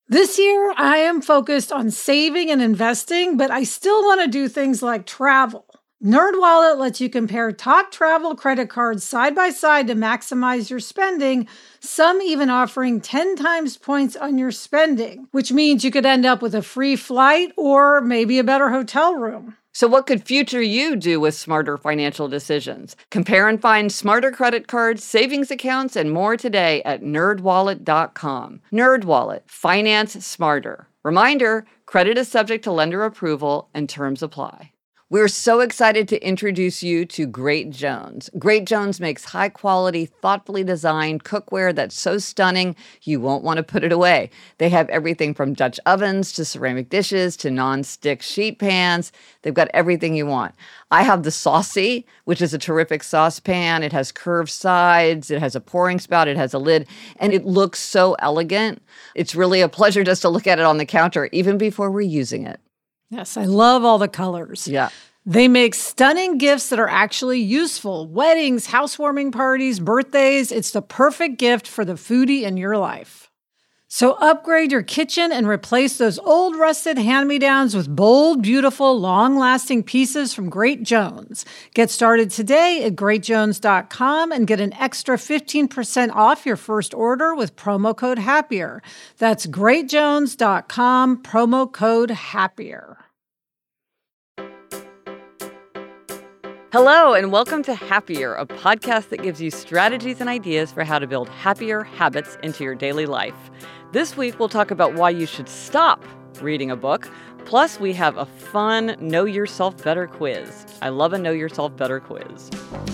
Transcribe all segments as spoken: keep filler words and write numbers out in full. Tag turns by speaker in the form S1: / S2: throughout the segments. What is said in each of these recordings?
S1: This year, I am focused on saving and investing, but I still want to do things like travel. NerdWallet lets you compare top travel credit cards side by side to maximize your spending, some even offering ten times points on your spending, which means you could end up with a free flight or maybe a better hotel room.
S2: So what could future you do with smarter financial decisions? Compare and find smarter credit cards, savings accounts, and more today at nerd wallet dot com. NerdWallet, finance smarter. Reminder, credit is subject to lender approval and terms apply. We're so excited to introduce you to Great Jones. Great Jones makes high-quality, thoughtfully designed cookware that's so stunning you won't want to put it away. They have everything from Dutch ovens to ceramic dishes to non-stick sheet pans. They've got everything you want. I have the Saucy, which is a terrific saucepan. It has curved sides, it has a pouring spout, it has a lid, and it looks so elegant. It's really a pleasure just to look at it on the counter, even before we're using it.
S1: Yes, I love all the colors.
S2: Yeah.
S1: They make stunning gifts that are actually useful. Weddings, housewarming parties, birthdays. It's the perfect gift for the foodie in your life. So upgrade your kitchen and replace those old rusted hand-me-downs with bold, beautiful, long-lasting pieces from Great Jones. Get started today at great jones dot com and get an extra fifteen percent off your first order with promo code HAPPIER. That's great jones dot com, promo code HAPPIER.
S2: Hello, and welcome to Happier, a podcast that gives you strategies and ideas for how to build happier habits into your daily life. This week, we'll talk about why you should stop reading a book. Plus, we have a fun Know Yourself Better quiz. I love a Know Yourself Better quiz.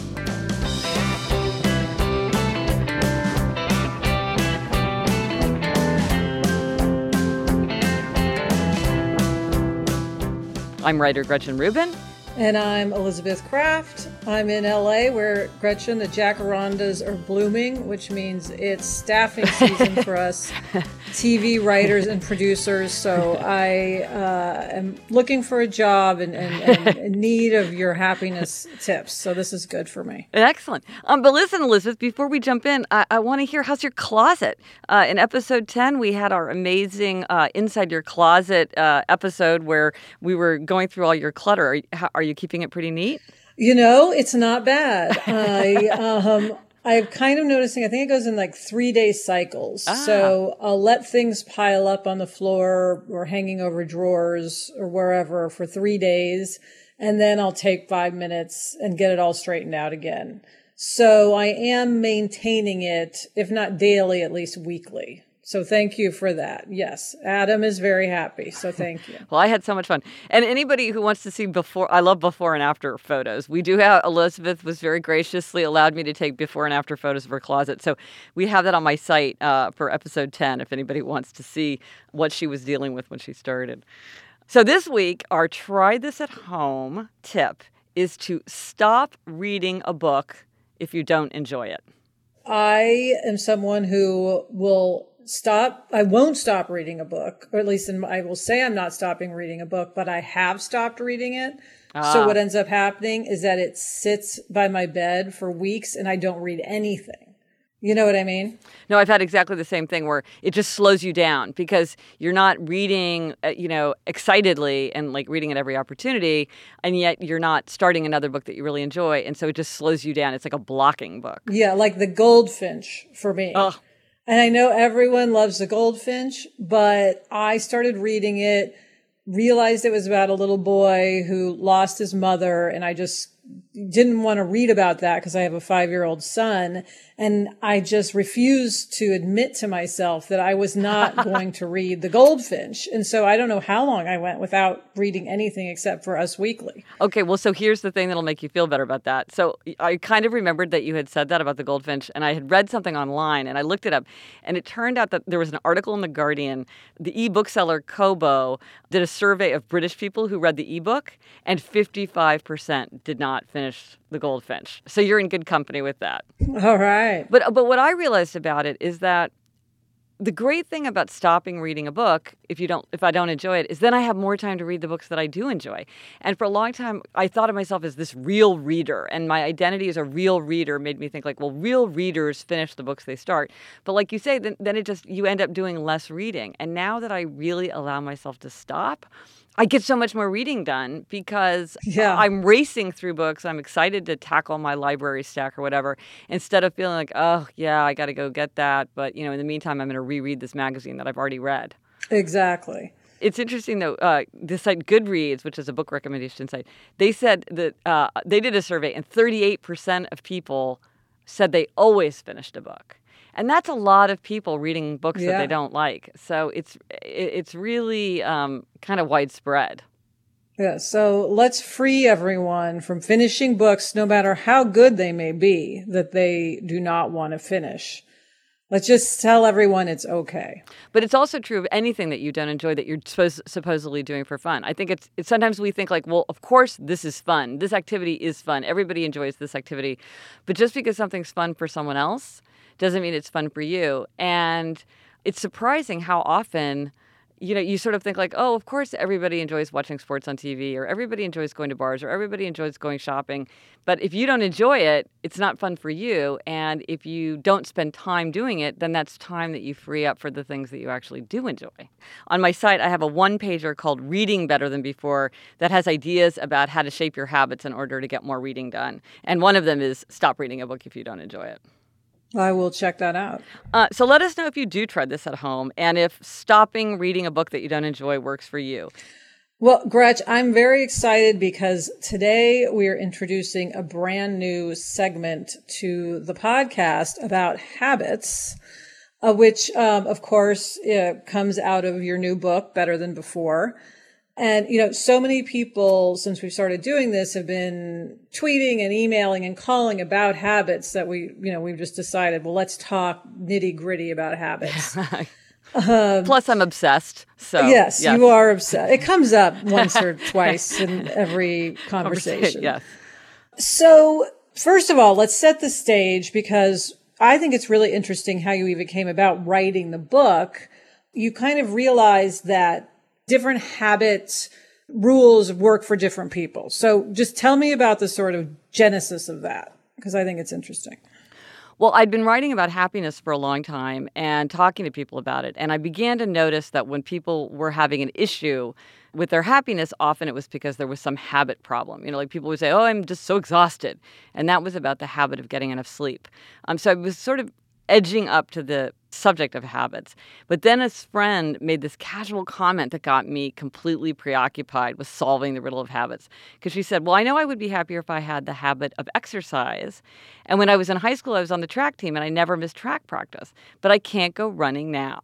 S2: I'm writer Gretchen Rubin.
S1: And I'm Elizabeth Kraft. I'm in L A where, Gretchen, the jacarandas are blooming, which means it's staffing season for us T V writers and producers. So I uh, am looking for a job and, and, and in need of your happiness tips. So this is good for me.
S2: Excellent. Um, but listen, Elizabeth, before we jump in, I, I want to hear, how's your closet? Uh, in episode ten, we had our amazing uh, Inside Your Closet uh, episode where we were going through all your clutter. Are, how, are you keeping it pretty neat?
S1: You know, it's not bad. I, um, I'm kind of noticing, I think it goes in like three day cycles. Ah. So I'll let things pile up on the floor or hanging over drawers or wherever for three days. And then I'll take five minutes and get it all straightened out again. So I am maintaining it, if not daily, at least weekly. So thank you for that. Yes, Adam is very happy. So thank you.
S2: Well, I had so much fun. And anybody who wants to see before, I love before and after photos. We do have, Elizabeth was very graciously allowed me to take before and after photos of her closet. So we have that on my site uh, for episode ten, if anybody wants to see what she was dealing with when she started. So this week, our try this at home tip is to stop reading a book if you don't enjoy it.
S1: I am someone who will stop. I won't stop reading a book, or at least in, I will say I'm not stopping reading a book, but I have stopped reading it. Ah. So what ends up happening is that it sits by my bed for weeks and I don't read anything. You know what I mean?
S2: No, I've had exactly the same thing where it just slows you down because you're not reading, uh, you know, excitedly and like reading at every opportunity. And yet you're not starting another book that you really enjoy. And so it just slows you down. It's like a blocking book.
S1: Yeah, like The Goldfinch for me.
S2: Oh.
S1: And I know everyone loves The Goldfinch, but I started reading it, realized it was about a little boy who lost his mother, and I just didn't want to read about that because I have a five-year-old son. And I just refused to admit to myself that I was not going to read The Goldfinch. And so I don't know how long I went without reading anything except for Us Weekly.
S2: Okay, well, so here's the thing that'll make you feel better about that. So I kind of remembered that you had said that about The Goldfinch, and I had read something online, and I looked it up, and it turned out that there was an article in The Guardian. The e-book seller Kobo did a survey of British people who read the ebook, and fifty-five percent did not finish The Goldfinch. So you're in good company with that.
S1: All right.
S2: But but what I realized about it is that the great thing about stopping reading a book, if you don't, if I don't enjoy it, is then I have more time to read the books that I do enjoy. And for a long time, I thought of myself as this real reader, and my identity as a real reader made me think like, well, real readers finish the books they start. But like you say, then, then it just, you end up doing less reading. And now that I really allow myself to stop, I get so much more reading done because
S1: yeah.
S2: I'm racing through books. I'm excited to tackle my library stack or whatever, instead of feeling like, oh, yeah, I got to go get that. But, you know, in the meantime, I'm going to reread this magazine that I've already read.
S1: Exactly.
S2: It's interesting, though, uh, the site Goodreads, which is a book recommendation site, they said that uh, they did a survey and thirty-eight percent of people said they always finished a book. And that's a lot of people reading books
S1: yeah.
S2: that they don't like. So it's it's really um, kind of widespread.
S1: Yeah, so let's free everyone from finishing books, no matter how good they may be, that they do not want to finish. Let's just tell everyone it's okay.
S2: But it's also true of anything that you don't enjoy that you're supposed, supposedly doing for fun. I think it's, it's sometimes we think like, well, of course this is fun. This activity is fun. Everybody enjoys this activity. But just because something's fun for someone else doesn't mean it's fun for you. And it's surprising how often, you know, you sort of think like, oh, of course everybody enjoys watching sports on T V, or everybody enjoys going to bars, or everybody enjoys going shopping. But if you don't enjoy it, it's not fun for you. And if you don't spend time doing it, then that's time that you free up for the things that you actually do enjoy. On my site, I have a one-pager called Reading Better Than Before that has ideas about how to shape your habits in order to get more reading done. And one of them is stop reading a book if you don't enjoy it.
S1: I will check that out.
S2: Uh, so let us know if you do try this at home and if stopping reading a book that you don't enjoy works for you.
S1: Well, Gretch, I'm very excited because today we are introducing a brand new segment to the podcast about habits, uh, which, um, of course, uh, comes out of your new book, Better Than Before. And, you know, so many people, since we started doing this, have been tweeting and emailing and calling about habits that we, you know, we've just decided, well, let's talk nitty gritty about habits.
S2: um, Plus, I'm obsessed. So
S1: yes, yes, you are obsessed. It comes up once or twice in every conversation.
S2: Yes.
S1: So, first of all, let's set the stage because I think it's really interesting how you even came about writing the book. You kind of realized that different habits, rules work for different people. So just tell me about the sort of genesis of that, because I think it's interesting.
S2: Well, I'd been writing about happiness for a long time and talking to people about it. And I began to notice that when people were having an issue with their happiness, often it was because there was some habit problem. You know, like people would say, oh, I'm just so exhausted. And that was about the habit of getting enough sleep. Um, so I was sort of edging up to the subject of habits. But then a friend made this casual comment that got me completely preoccupied with solving the riddle of habits. Because she said, well, I know I would be happier if I had the habit of exercise. And when I was in high school, I was on the track team and I never missed track practice. But I can't go running now.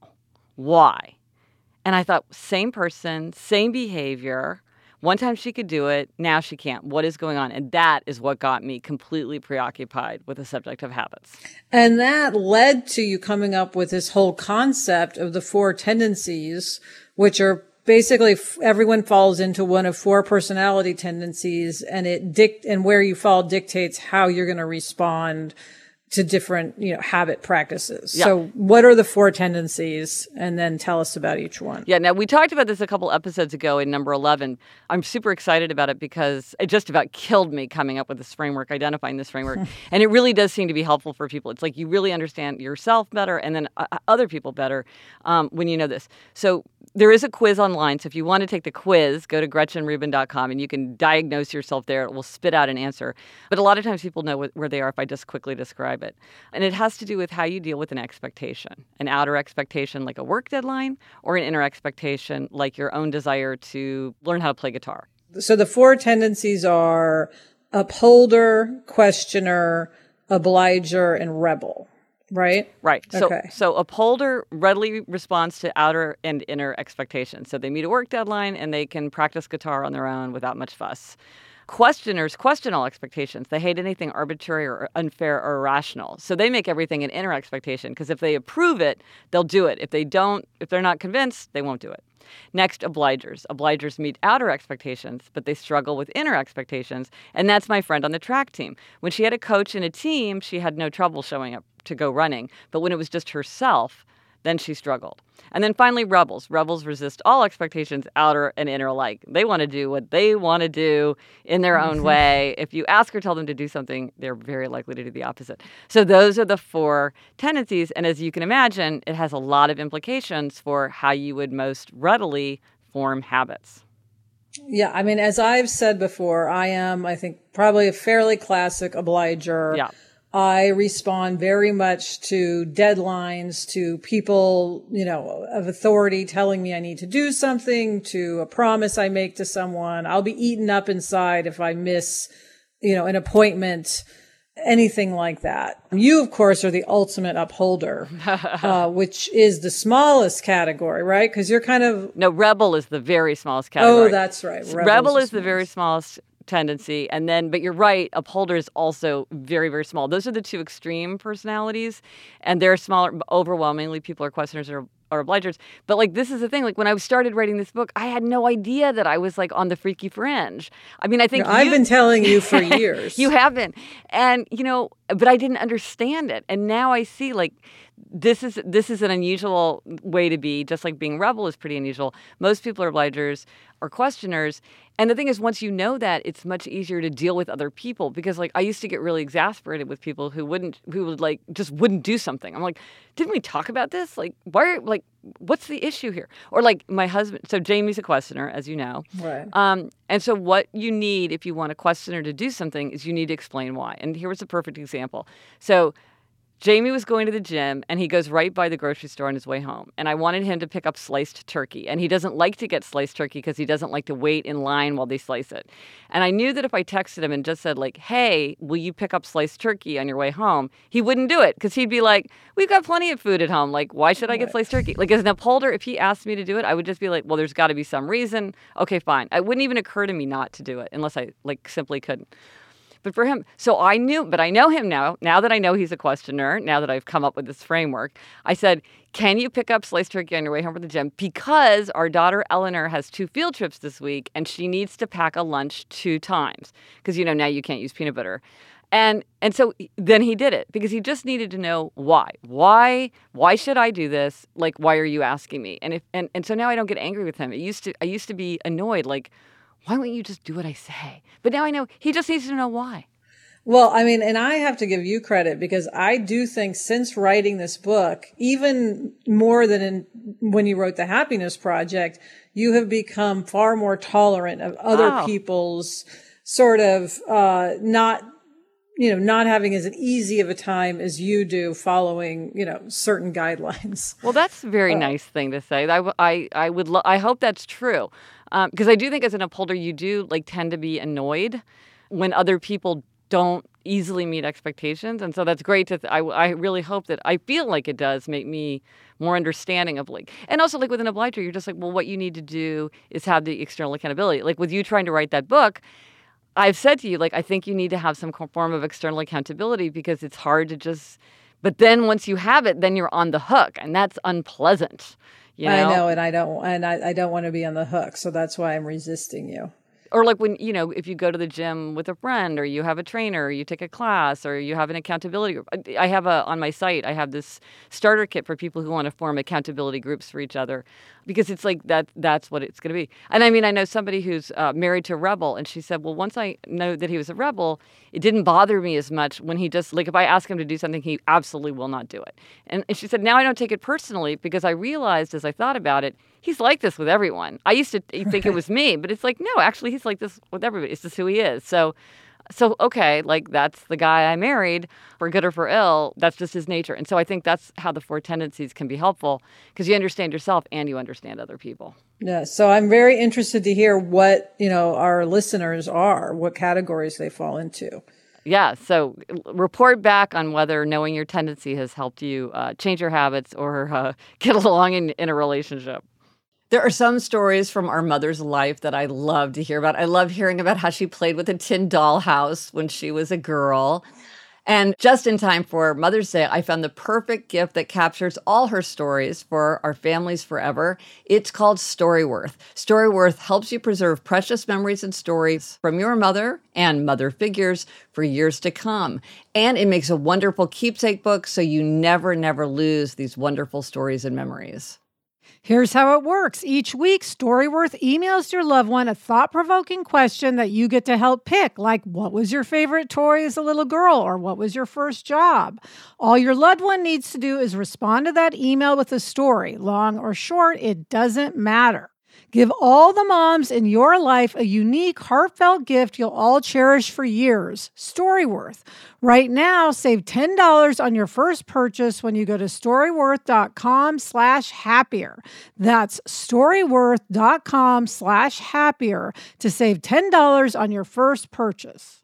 S2: Why? And I thought, same person, same behavior. One time she could do it, now she can't. What is going on? And that is what got me completely preoccupied with the subject of habits.
S1: And that led to you coming up with this whole concept of the four tendencies, which are basically everyone falls into one of four personality tendencies, and it dict and where you fall dictates how you're going to respond to different, you know, habit practices. Yeah. So what are the four tendencies? And then tell us about each one.
S2: Yeah. Now, we talked about this a couple episodes ago in number eleven. I'm super excited about it because it just about killed me coming up with this framework, identifying this framework. And it really does seem to be helpful for people. It's like you really understand yourself better and then uh, other people better um, when you know this. So there is a quiz online. So if you want to take the quiz, go to gretchen rubin dot com and you can diagnose yourself there. It will spit out an answer. But a lot of times people know wh- where they are if I just quickly describe it. And it has to do with how you deal with an expectation, an outer expectation like a work deadline or an inner expectation like your own desire to learn how to play guitar.
S1: So the four tendencies are upholder, questioner, obliger, and rebel. Right?
S2: Right. So,
S1: okay.
S2: so upholder readily responds to outer and inner expectations. So they meet a work deadline and they can practice guitar on their own without much fuss. Questioners question all expectations. They hate anything arbitrary or unfair or irrational. So they make everything an inner expectation because if they approve it, they'll do it. If they don't, if they're not convinced, they won't do it. Next, obligers. Obligers meet outer expectations, but they struggle with inner expectations. And that's my friend on the track team. When she had a coach and a team, she had no trouble showing up to go running. But when it was just herself, then she struggled. And then finally, rebels. Rebels resist all expectations, outer and inner alike. They want to do what they want to do in their own way. If you ask or tell them to do something, they're very likely to do the opposite. So those are the four tendencies. And as you can imagine, it has a lot of implications for how you would most readily form habits.
S1: Yeah, I mean, as I've said before, I am, I think, probably a fairly classic obliger.
S2: Yeah.
S1: I respond very much to deadlines, to people, you know, of authority telling me I need to do something, to a promise I make to someone. I'll be eaten up inside if I miss, you know, an appointment, anything like that. You, of course, are the ultimate upholder, uh, which is the smallest category, right? Because you're kind of...
S2: No, rebel is the very smallest category.
S1: Oh, that's right.
S2: Rebel, rebel is the, the very smallest tendency. And then, but you're right, upholder is also very, very small. Those are the two extreme personalities. And they're smaller. Overwhelmingly, people are questioners or, or obligers. But like, this is the thing. Like, when I started writing this book, I had no idea that I was like on the freaky fringe. I mean, I think
S1: no, I've
S2: you,
S1: been telling you for years.
S2: You have been. And, you know, but I didn't understand it. And now I see like, This is this is an unusual way to be, just like being rebel is pretty unusual. Most people are obligers or questioners. And the thing is, once you know that, it's much easier to deal with other people because, like, I used to get really exasperated with people who wouldn't, who would, like, just wouldn't do something. I'm like, didn't we talk about this? Like, why are, like, what's the issue here? Or, like, my husband, so Jamie's a questioner, as you know.
S1: Right.
S2: Um, and so what you need if you want a questioner to do something is you need to explain why. And here was a perfect example. So Jamie was going to the gym, and he goes right by the grocery store on his way home. And I wanted him to pick up sliced turkey. And he doesn't like to get sliced turkey because he doesn't like to wait in line while they slice it. And I knew that if I texted him and just said, like, hey, will you pick up sliced turkey on your way home? He wouldn't do it because he'd be like, we've got plenty of food at home. Like, why should I get sliced turkey? Like, as an upholder, if he asked me to do it, I would just be like, well, there's got to be some reason. Okay, fine. It wouldn't even occur to me not to do it unless I, like, simply couldn't. But for him, so I knew, but I know him now, now that I know he's a questioner, now that I've come up with this framework, I said, can you pick up sliced turkey on your way home from the gym? Because our daughter Eleanor has two field trips this week and she needs to pack a lunch two times. Because, you know, now you can't use peanut butter. And and so then he did it because he just needed to know why. Why? Why should I do this? Like, why are you asking me? And if and, and so now I don't get angry with him. It used to I used to be annoyed, like, why won't you just do what I say? But now I know he just needs to know why.
S1: Well, I mean, and I have to give you credit because I do think since writing this book, even more than in, when you wrote The Happiness Project, you have become far more tolerant of other
S2: Oh.
S1: people's sort of uh, not, you know, not having as easy of a time as you do following, you know, certain guidelines.
S2: Well, that's a very
S1: Uh,
S2: nice thing to say. I, w- I, I would lo- I hope that's true. Because I do think as an upholder, you do like tend to be annoyed when other people don't easily meet expectations. And so that's great to, th- I, I really hope that, I feel like it does make me more understanding of like, and also like with an obliger, you're just like, well, what you need to do is have the external accountability. Like with you trying to write that book, I've said to you, like, I think you need to have some co- form of external accountability because it's hard to just, but then once you have it, then you're on the hook and that's unpleasant. You know?
S1: I know, and I don't, and I, I don't want to be on the hook. So that's why I'm resisting you.
S2: Or like when, you know, if you go to the gym with a friend or you have a trainer or you take a class or you have an accountability group. I have a, on my site, I have this starter kit for people who want to form accountability groups for each other because it's like that, that's what it's going to be. And I mean, I know somebody who's uh, married to a rebel and she said, well, once I know that he was a rebel, it didn't bother me as much when he just, like if I ask him to do something, he absolutely will not do it. And, and she said, now I don't take it personally because I realized as I thought about it, he's like this with everyone. I used to think it was me, but it's like, no, actually, he's like this with everybody. It's just who he is. So, so okay, like that's the guy I married, for good or for ill. That's just his nature. And so I think that's how the four tendencies can be helpful because you understand yourself and you understand other people.
S1: Yeah. So I'm very interested to hear what, you know, our listeners are, what categories they fall into.
S2: Yeah. So report back on whether knowing your tendency has helped you uh, change your habits or uh, get along in, in a relationship.
S3: There are some stories from our mother's life that I love to hear about. I love hearing about how she played with a tin dollhouse when she was a girl. And just in time for Mother's Day, I found the perfect gift that captures all her stories for our families forever. It's called Storyworth. Storyworth helps you preserve precious memories and stories from your mother and mother figures for years to come. And it makes a wonderful keepsake book so you never, never lose these wonderful stories and memories.
S1: Here's how it works. Each week, Storyworth emails your loved one a thought-provoking question that you get to help pick, like what was your favorite toy as a little girl, or what was your first job? All your loved one needs to do is respond to that email with a story. Long or short, it doesn't matter. Give all the moms in your life a unique, heartfelt gift you'll all cherish for years. Storyworth. Right now, save ten dollars on your first purchase when you go to storyworth.com slash happier. That's storyworth.com slash happier to save ten dollars on your first purchase.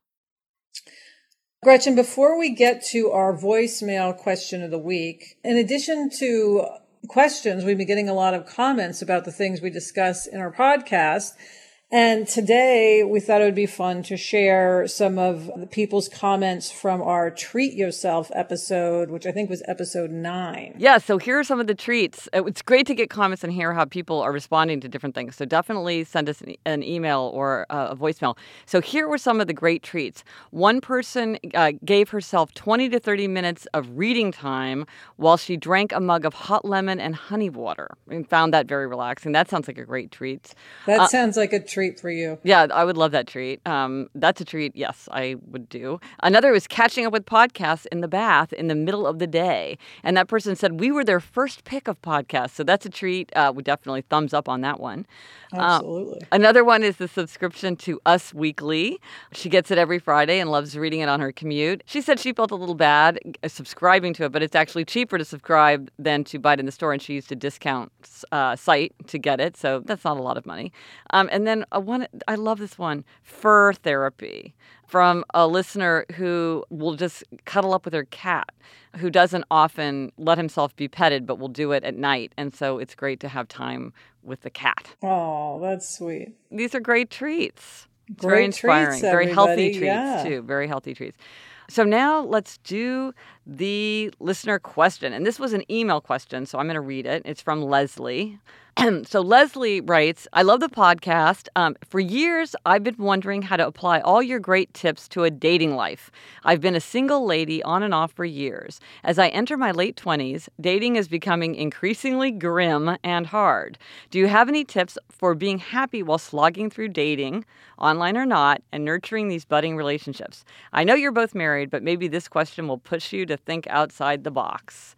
S4: Gretchen, before we get to our voicemail question of the week, in addition to questions, we've been getting a lot of comments about the things we discuss in our podcast. And today we thought it would be fun to share some of the people's comments from our Treat Yourself episode, which I think was episode nine.
S2: Yeah, so here are some of the treats. It's great to get comments and hear how people are responding to different things. So definitely send us an, e- an email or uh, a voicemail. So here were some of the great treats. One person uh, gave herself twenty to thirty minutes of reading time while she drank a mug of hot lemon and honey water and found that very relaxing. That sounds like a great treat.
S4: That
S2: Uh,
S4: sounds like a treat for you.
S2: Yeah, I would love that treat. Um, that's a treat, yes, I would do. Another was catching up with podcasts in the bath in the middle of the day. And that person said we were their first pick of podcasts. So that's a treat. Uh, we definitely thumbs up on that one.
S4: Absolutely.
S2: Um, another one is the subscription to Us Weekly. She gets it every Friday and loves reading it on her commute. She said she felt a little bad subscribing to it, but it's actually cheaper to subscribe than to buy it in the store. And she used a discount uh, site to get it. So that's not a lot of money. Um, and then a one, I love this one, fur therapy, from a listener who will just cuddle up with her cat, who doesn't often let himself be petted, but will do it at night. And so it's great to have time with the cat.
S4: Oh, that's sweet.
S2: These are great treats. It's
S4: Great
S2: very inspiring.
S4: treats,
S2: Very healthy
S4: everybody.
S2: treats,
S4: Yeah.
S2: too. Very healthy treats. So now let's do the listener question. And this was an email question, so I'm going to read it. It's from Leslie. So Leslie writes, I love the podcast. Um, for years, I've been wondering how to apply all your great tips to a dating life. I've been a single lady on and off for years. As I enter my late twenties, dating is becoming increasingly grim and hard. Do you have any tips for being happy while slogging through dating, online or not, and nurturing these budding relationships? I know you're both married, but maybe this question will push you to think outside the box.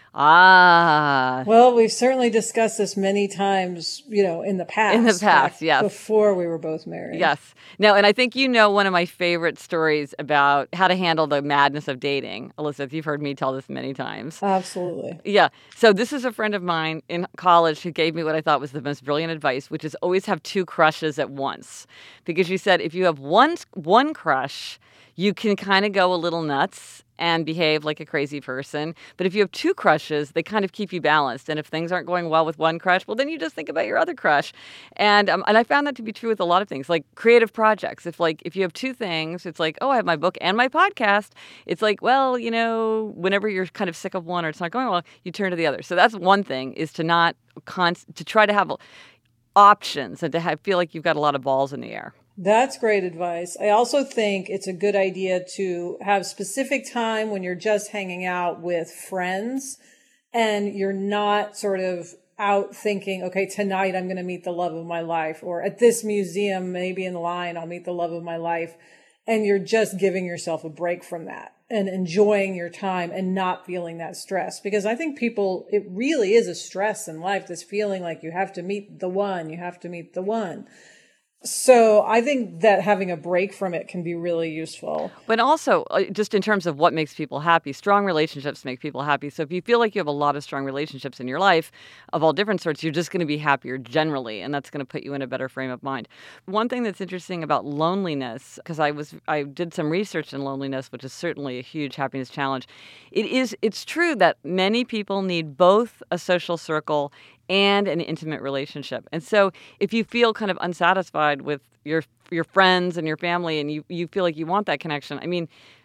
S2: Ah.
S4: Well, we've certainly discussed this many times, you know, in the past.
S2: In the past,
S4: back
S2: yes.
S4: Before we were both married.
S2: Yes. No, and I think you know one of my favorite stories about how to handle the madness of dating. Elizabeth, you've heard me tell this many times.
S4: Absolutely.
S2: Yeah. So this is a friend of mine in college who gave me what I thought was the most brilliant advice, which is always have two crushes at once. Because she said if you have one one crush, you can kind of go a little nuts and behave like a crazy person. But if you have two crushes, they kind of keep you balanced. And if things aren't going well with one crush, well, then you just think about your other crush. And um, and I found that to be true with a lot of things, like creative projects. If like if you have two things, it's like, oh, I have my book and my podcast. It's like, well, you know, whenever you're kind of sick of one or it's not going well, you turn to the other. So that's one thing, is to not const- to try to have options and to have, feel like you've got a lot of balls in the air.
S4: That's great advice. I also think it's a good idea to have specific time when you're just hanging out with friends and you're not sort of out thinking, okay, tonight I'm going to meet the love of my life, or at this museum, maybe in line, I'll meet the love of my life. And you're just giving yourself a break from that and enjoying your time and not feeling that stress. Because I think people, it really is a stress in life, this feeling like you have to meet the one, you have to meet the one. So I think that having a break from it can be really useful.
S2: But also, uh, just in terms of what makes people happy, strong relationships make people happy. So if you feel like you have a lot of strong relationships in your life of all different sorts, you're just going to be happier generally, and that's going to put you in a better frame of mind. One thing that's interesting about loneliness, because I was I did some research in loneliness, which is certainly a huge happiness challenge. It is it's true that many people need both a social circle and an intimate relationship. And so if you feel kind of unsatisfied with your your friends and your family and you, you feel like you want that connection, I mean,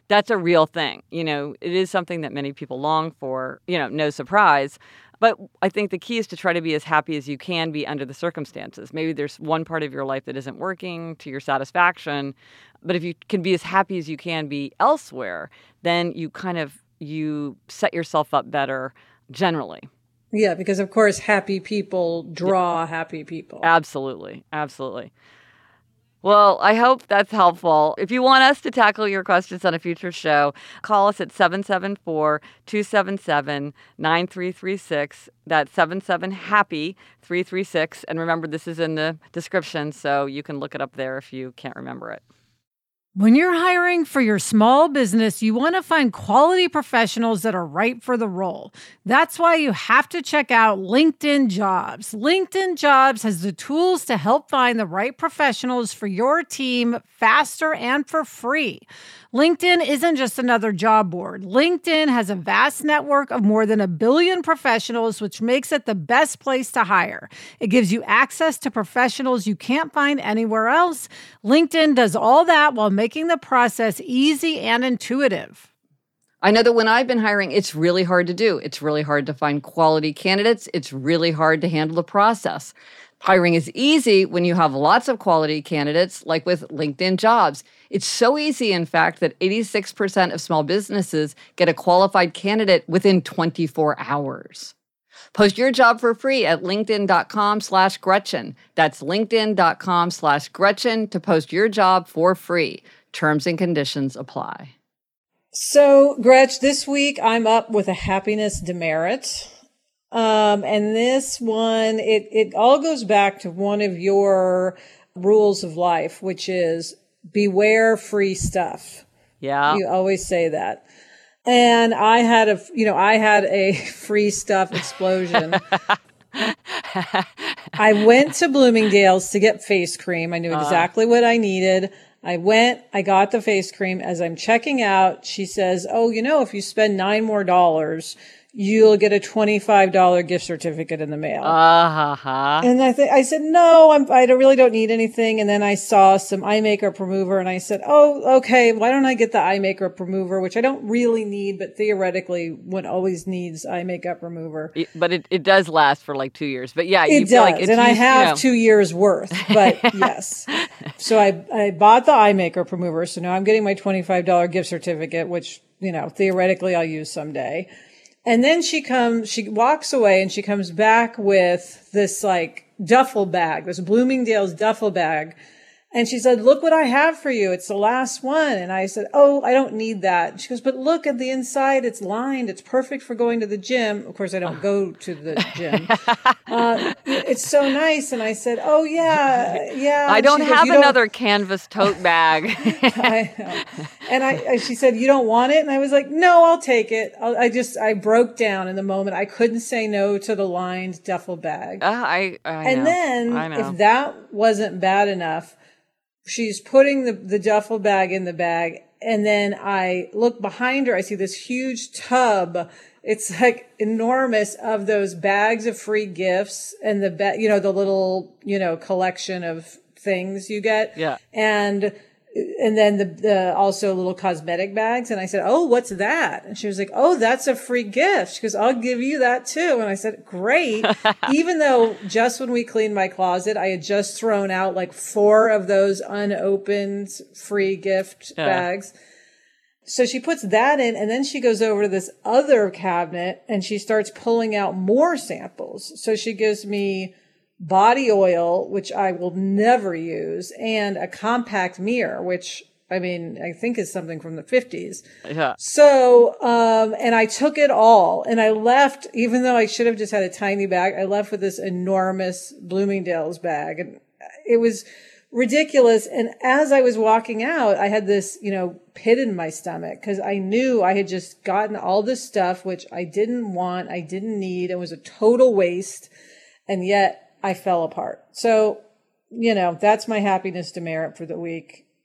S2: that's a real thing. You know, it is something that many people long for, you know, no surprise. But I think the key is to try to be as happy as you can be under the circumstances. Maybe there's one part of your life that isn't working to your satisfaction, but if you can be as happy as you can be elsewhere, then you kind of, you set yourself up better generally.
S4: Yeah, because of course, happy people draw yeah. happy people.
S2: Absolutely. Absolutely. Well, I hope that's helpful. If you want us to tackle your questions on a future show, call us at seven seven four, two seven seven, nine three three six. That's seven seven happy three three six. And remember, this is in the description, so you can look it up there if you can't remember it.
S1: When you're hiring for your small business, you want to find quality professionals that are right for the role. That's why you have to check out LinkedIn Jobs. LinkedIn Jobs has the tools to help find the right professionals for your team faster and for free. LinkedIn isn't just another job board. LinkedIn has a vast network of more than a billion professionals, which makes it the best place to hire. It gives you access to professionals you can't find anywhere else. LinkedIn does all that while making the process easy and intuitive.
S2: I know that when I've been hiring, it's really hard to do. It's really hard to find quality candidates. It's really hard to handle the process. Hiring is easy when you have lots of quality candidates, like with LinkedIn Jobs. It's so easy, in fact, that eighty-six percent of small businesses get a qualified candidate within twenty-four hours. Post your job for free at linkedin.com slash Gretchen. That's linkedin.com slash Gretchen to post your job for free. Terms and conditions apply.
S4: So, Gretch, this week I'm up with a happiness demerit. Um, and this one, it, it all goes back to one of your rules of life, which is beware free stuff.
S2: Yeah.
S4: You always say that. And I had a, you know, I had a free stuff explosion. I went to Bloomingdale's to get face cream. I knew exactly uh. what I needed. I went, I got the face cream. As I'm checking out, she says, oh, you know, if you spend nine more dollars, you'll get a twenty-five dollars gift certificate in the mail.
S2: Uh-huh.
S4: And I think I said, no, I'm, I don't, really don't need anything. And then I saw some eye makeup remover and I said, oh, okay, why don't I get the eye makeup remover, which I don't really need, but theoretically one always needs eye makeup remover.
S2: It, but it, it does last for like two years. But yeah,
S4: it
S2: you
S4: does.
S2: feel like it's
S4: and
S2: used,
S4: I have
S2: you know.
S4: two years worth, but yes. So I, I bought the eye makeup remover. So now I'm getting my twenty-five dollars gift certificate, which, you know, theoretically I'll use someday. And then she comes, she walks away and she comes back with this like duffel bag, this Bloomingdale's duffel bag. And she said, look what I have for you. It's the last one. And I said, oh, I don't need that. And she goes, but look at the inside. It's lined. It's perfect for going to the gym. Of course, I don't go to the gym. Uh, it's so nice. And I said, oh, yeah, yeah.
S2: I don't
S4: goes,
S2: have
S4: don't...
S2: another canvas tote bag.
S4: I know. And I, she said, you don't want it? And I was like, no, I'll take it. I'll, I just, I broke down in the moment. I couldn't say no to the lined duffel bag.
S2: Uh, I, I
S4: and
S2: know.
S4: then
S2: I know.
S4: if that wasn't bad enough, she's putting the, the duffel bag in the bag. And then I look behind her. I see this huge tub. It's like enormous of those bags of free gifts and the, ba- you know, the little, you know, collection of things you get.
S2: Yeah.
S4: And, and then the, the also little cosmetic bags. And I said, oh, what's that? And she was like, oh, that's a free gift. She goes, I'll give you that too. And I said, great. Even though just when we cleaned my closet, I had just thrown out like four of those unopened free gift yeah. bags. So she puts that in and then she goes over to this other cabinet and she starts pulling out more samples. So she gives me body oil, which I will never use, and a compact mirror, which I mean, I think is something from the fifties.
S2: Yeah.
S4: So, um, and I took it all and I left, even though I should have just had a tiny bag, I left with this enormous Bloomingdale's bag and it was ridiculous. And as I was walking out, I had this, you know, pit in my stomach because I knew I had just gotten all this stuff, which I didn't want, I didn't need. It was a total waste. And yet I fell apart. So, you know, that's my happiness demerit for the week.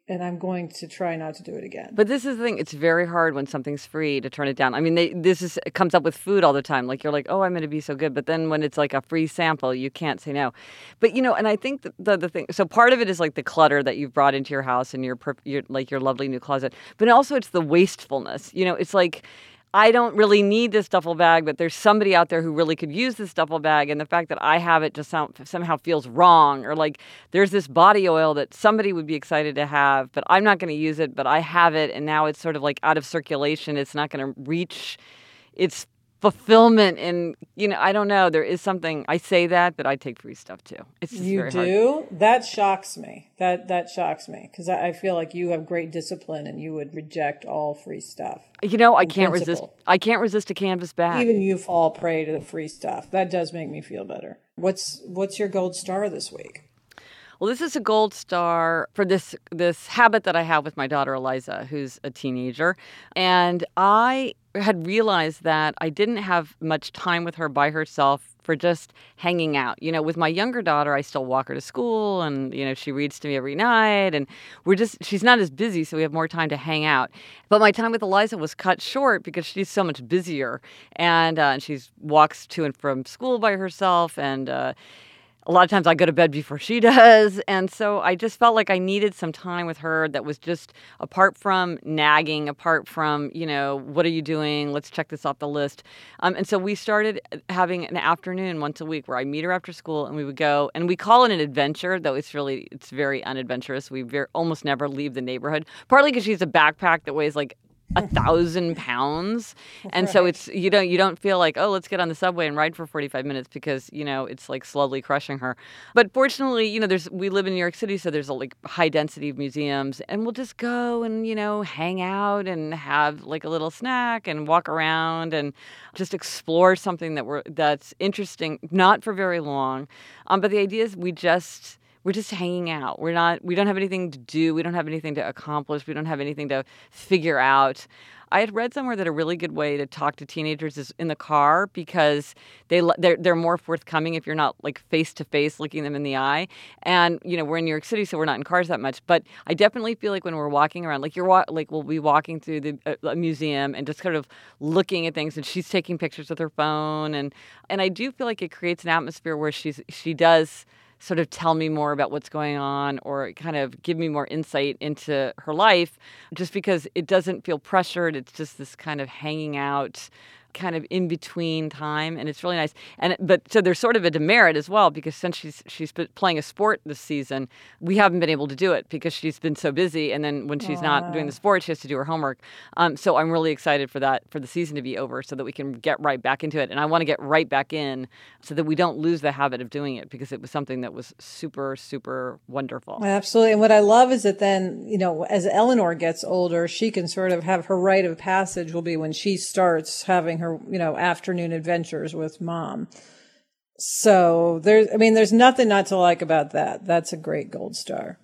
S4: and I'm going to try not to do it again.
S3: But this is the thing. It's very hard when something's free to turn it down. I mean, they, this is it comes up with food all the time. Like, you're like, oh, I'm going to be so good. But then when it's like a free sample, you can't say no. But, you know, and I think the, the, the thing, so part of it is like the clutter that you've brought into your house and your, your, like your lovely new closet. But also it's the wastefulness. You know, it's like, I don't really need this duffel bag, but there's somebody out there who really could use this duffel bag. And the fact that I have it just sound, somehow feels wrong. Or like there's this body oil that somebody would be excited to have, but I'm not going to use it, but I have it. And now it's sort of like out of circulation. It's not going to reach its fulfillment. And, you know, I don't know. There is something, I say that, but I take free stuff too. It's just
S4: you
S3: very
S4: do?
S3: hard.
S4: That shocks me. That that shocks me because I, I feel like you have great discipline and you would reject all free stuff.
S3: You know, I can't
S4: principle.
S3: resist. I can't resist a canvas bag.
S4: Even you fall prey to the free stuff. That does make me feel better. What's what's your gold star this week?
S3: Well, this is a gold star for this this habit that I have with my daughter, Eliza, who's a teenager. And I had realized that I didn't have much time with her by herself for just hanging out. You know, with my younger daughter, I still walk her to school and, you know, she reads to me every night and we're just, she's not as busy, so we have more time to hang out. But my time with Eliza was cut short because she's so much busier and, uh, and she walks to and from school by herself and, uh, a lot of times I go to bed before she does. And so I just felt like I needed some time with her that was just apart from nagging, apart from, you know, what are you doing? Let's check this off the list. Um, and so we started having an afternoon once a week where I meet her after school and we would go, and we call it an adventure, though it's really, it's very unadventurous. We very, almost never leave the neighborhood, partly because she's a backpack that weighs like a thousand pounds. And right. so it's, you don't, you don't feel like, oh, let's get on the subway and ride for forty-five minutes because, you know, it's like slowly crushing her. But fortunately, you know, there's, we live in New York City, so there's a like high density of museums and we'll just go and, you know, hang out and have like a little snack and walk around and just explore something that we're, that's interesting, not for very long. Um, but the idea is we just, We're just hanging out. We're not, we don't have anything to do. We don't have anything to accomplish. We don't have anything to figure out. I had read somewhere that a really good way to talk to teenagers is in the car because they, they're, they're more forthcoming if you're not like face to face looking them in the eye. And, you know, we're in New York City, so we're not in cars that much. But I definitely feel like when we're walking around, like you're wa- like we'll be walking through the uh, museum and just kind of looking at things and she's taking pictures with her phone. And, and I do feel like it creates an atmosphere where she's, she does sort of tell me more about what's going on or kind of give me more insight into her life just because it doesn't feel pressured. It's just this kind of hanging out kind of in between time, and it's really nice. And but so there's sort of a demerit as well because since she's she's playing a sport this season, we haven't been able to do it because she's been so busy. And then when she's Aww. not doing the sport, she has to do her homework. Um, so I'm really excited for that for the season to be over so that we can get right back into it. And I want to get right back in so that we don't lose the habit of doing it because it was something that was super super wonderful.
S4: Absolutely. And what I love is that then, you know, as Eleanor gets older, she can sort of have her rite of passage will be when she starts having her her, you know, afternoon adventures with mom. So there's, I mean, there's nothing not to like about that. That's a great gold star.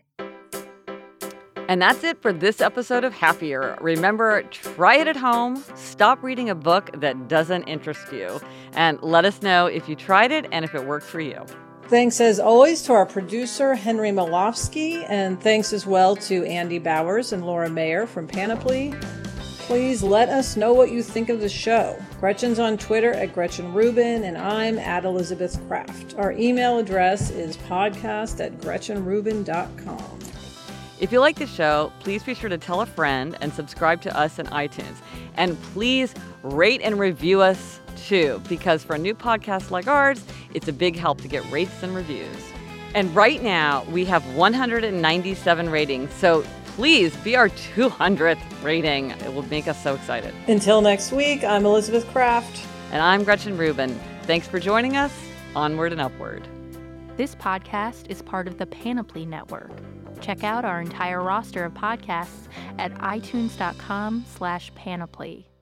S3: And that's it for this episode of Happier. Remember, try it at home, stop reading a book that doesn't interest you, and let us know if you tried it and if it worked for you.
S4: Thanks as always to our producer, Henry Malofsky, and thanks as well to Andy Bowers and Laura Mayer from Panoply. Please let us know what you think of the show. Gretchen's on Twitter at Gretchen Rubin, and I'm at Elizabeth Kraft. Our email address is podcast at gretchen rubin dot com.
S3: If you like the show, please be sure to tell a friend and subscribe to us on iTunes. And please rate and review us too, because for a new podcast like ours, it's a big help to get rates and reviews. And right now, we have one hundred ninety-seven ratings, so please be our two hundredth rating. It will make us so excited.
S4: Until next week, I'm Elizabeth Kraft.
S3: And I'm Gretchen Rubin. Thanks for joining us. Onward and upward.
S5: This podcast is part of the Panoply Network. Check out our entire roster of podcasts at itunes dot com slash panoply.